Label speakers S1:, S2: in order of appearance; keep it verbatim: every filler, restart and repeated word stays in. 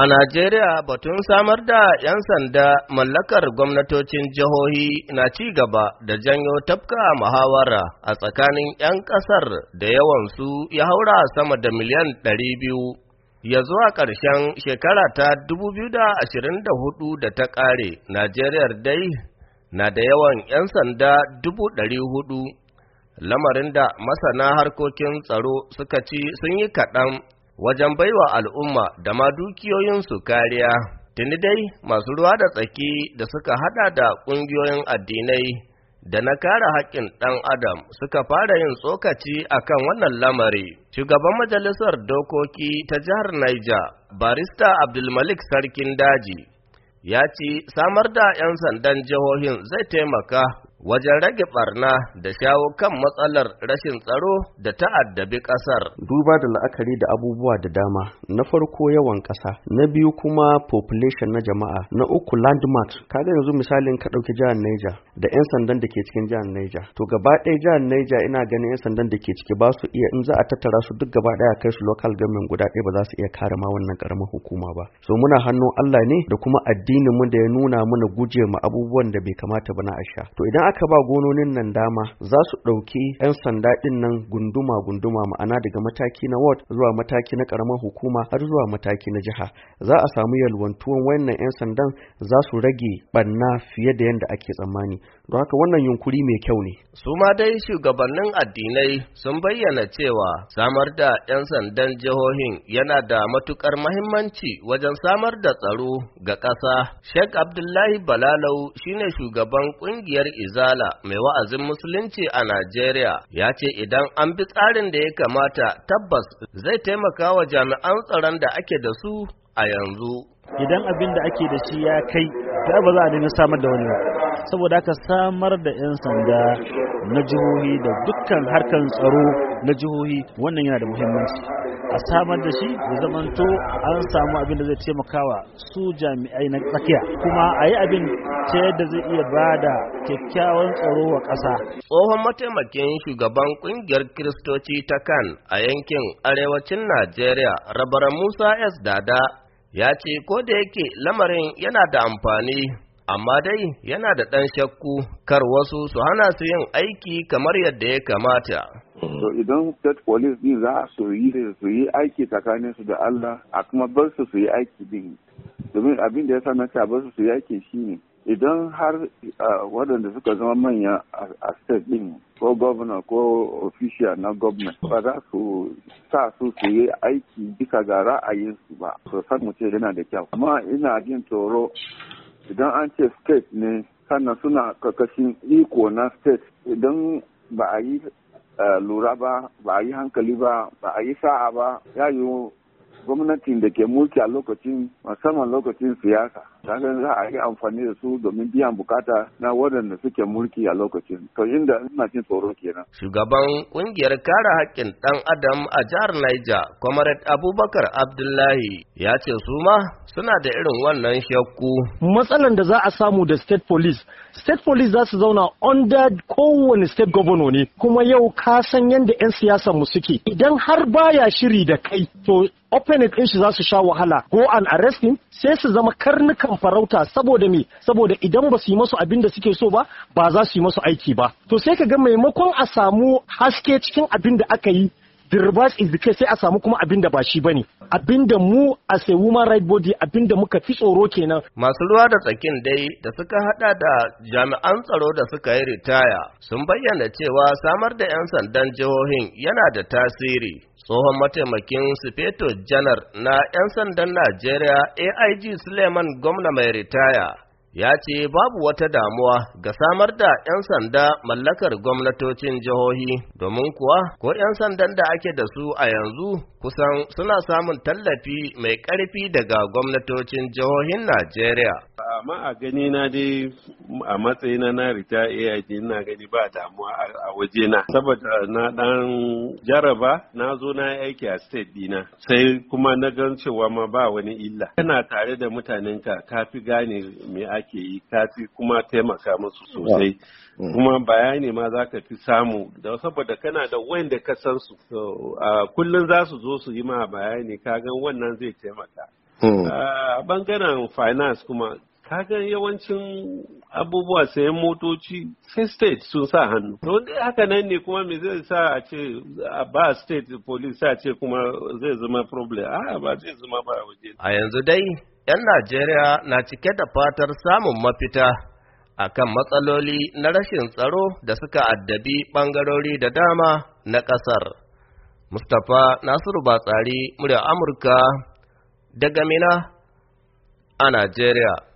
S1: A Najeriya batun samar da ‘yan sanda mallakar gwamnatocin jihohi na ci gaba da janyo tafka muhawara a tsakanin ‘yan ƙasar da yawansu ya haura sama da miliyan ɗari biyu. Ya zuwa ƙarshen shekara ta dubu biyu da ashirin da hudu da ta ƙare, Najeriya dai na da yawan ‘yan sanda dubu ɗari hudu, lamarin da masana harkokin tsaro suka ci sun yi kaɗan wajen baiwa al'umma da ma dukiyoyinsu kariya. Tuni dai masu ruwa da tsaki da suka hada da ƙungiyoyin addinai da na kare haƙƙin ɗan adam suka fara yin tsokaci akan wannan lamari. Shugaban majalisar dokoki ta jihar Niger, barista Abdulmalik Sarkin Daji, ya ce samar da ‘yan sandan jihohin zai taimaka wajen rage barna da shawo kan matsalar rashin tsaro da ta'addabi ƙasar.
S2: Duba da la'akari da abubuwa da dama, na farko yawan ƙasa, na biyu kuma population na jama'a, na uku landmarks. Kaga yanzu misalin ka ɗauki jihar Niger da 'yan sandan da ke cikin jihar Niger. To gaba ɗaya jihar Niger ina ganin 'yan sandan da ke ciki ba su iya, in za a tattara su duk gaba ɗaya kai su local government guda ɗaya ba za su iya kare ma wannan ƙaramar hukuma ba. So muna hannun Allah ne da kuma addinin mu da ya nuna mana guje ma abubuwan da bai kamata ba na asha. To idan aka ba gononin nan dama za su ɗauki 'yan sanda ɗin nan gunduma-gunduma, ma'ana daga mataki na ward zuwa mataki na ƙaramar hukuma har zuwa mataki na jiha. Za a samu yalwantuwan wannan 'yan sandan, za su rage ɓanna fiye da yadda ake tsammani. Don haka wannan yunkuri mai kyau ne.
S1: Su ma dai shugabannin addinai sun bayyana cewa samar da 'yan sandan jihohin yana da matukar mahimmanci wajen samar da tsaro ga ƙasa. Sheikh Abdullahi Balalau shine shugaban ƙungiyar Izala mai wa'azin musulunci a Najeriya, ya ce idan an bi tsarin da ya kamata tabbas zai taimaka wa jami'an tsaron da ake da su a yanzu.
S3: Idan abin da ake da shi ya kai, ta ba za a daina samar da wani ba. Saboda haka samar da 'yan sanda na jihohi da dukkan harkan tsaro na jihohi wannan yana da muhimmanci. A samar da shi da zamanto an samu abin da zai taimakawa su jami'ai na tsakiya, kuma a yi abin ta yadda zai iya ba da kyakkyawan tsaro wa ƙasa.
S1: Tsohon mataimakin shugaban ƙungiyar Kiristoci ta Kan a yankin arewacin Najeriya, Rabaran Musa S. Dada, ya ce ko da yake lamarin yana da amfani, amma dai yana da ɗan shakku kar wasu su hana su yin aiki kamar yadda ya kamata.
S4: To idan state police din za su yi su yi aiki tsakanin su da Allah, a kuma bar su su yi aiki din, domin abin da ya sa na ta bar su su yi aiki shine idan har waɗanda suka zama manya a state din ko governor ko official na government ba za su sa su su yi aiki bisa ga ra'ayinsu ba, so san mu ce yana da kyau. Amma ina jin tsoro idan an ce state ne sannan suna karkashin iko na state, idan ba a yi lura ba, ba a yi hankali ba, ba a yi sa'a ba, ya yi gwamnatin da ke mulki a lokacin, musamman lokacin siyasa, kaga za a yi amfani da su domin biyan bukata na waɗanda suke mulki a lokacin. To inda ina jin tsoro kenan.
S1: Shugaban ƙungiyar kare haƙƙin ɗan adam a jihar Niger, Comrade Abubakar Abdullahi, ya ce su ma suna da irin wannan shakku.
S5: Matsalan da za a samu da state police, state police za su zauna under kowane state governor ne, kuma yau ka san yadda 'yan siyasar mu suke. Idan har baya shiri da kai, to opponent ɗin shi za su sha wahala, go and arrest him, sai su zama karnukan farauta. Saboda me? Saboda idan ba su yi masu abin da suke so ba, ba za su yi masu aiki ba. To sai ka ga maimakon a samu haske cikin abin da aka yi, the reverse is the case, sai a samu kuma abin da ba shi bane. Abin da mu as a woman right body, abin da muka fi tsoro kenan.
S1: Masu ruwa da tsakin dai da suka hada da jami'an tsaro da suka yi ritaya sun bayyana cewa samar da 'yan sandan jihohin yana da tasiri. Tsohon mataimakin Sufeto Janar na 'yan sandan Najeriya A I G Suleiman Gwamna mai ritaya ya ce babu wata damuwa ga samar da 'yan sanda mallakar gwamnatocin jihohi, domin kuwa ko 'yan sandan da ake da su a yanzu kusan suna samun tallafi mai ƙarfi daga gwamnatocin jihohin Najeriya.
S6: Amma a gani na dai a matsayina na rita A I G ina gani ba damuwa a waje na, saboda na dan jaraba na zo na aiki a state dina, sai kuma na gan cewa ma ba wani illa. Kana tare da mutanenka ka fi gane me ake yi, ka fi kuma taimaka musu sosai. kuma bayani ma za ka fi samu da saboda kana da wanda ka san su kullum za su zo su yi ma bayani, ka gan wannan zai taimaka. A bangaren finance kuma kaga yawancin abubuwa sayan motoci sai state sun sa hannu. To wanda haka nan ne kuma me zai sa a ce ba state police a ce kuma zai zama problem? A ba zai zama ba a waje.
S1: A yanzu dai 'yan Najeriya na cike da fatar samun mafita akan matsaloli na rashin tsaro da suka addabi ɓangarori da dama na ƙasar. Mustapha Nasiru Batsari, murya Amurka, daga Mina a Najeriya.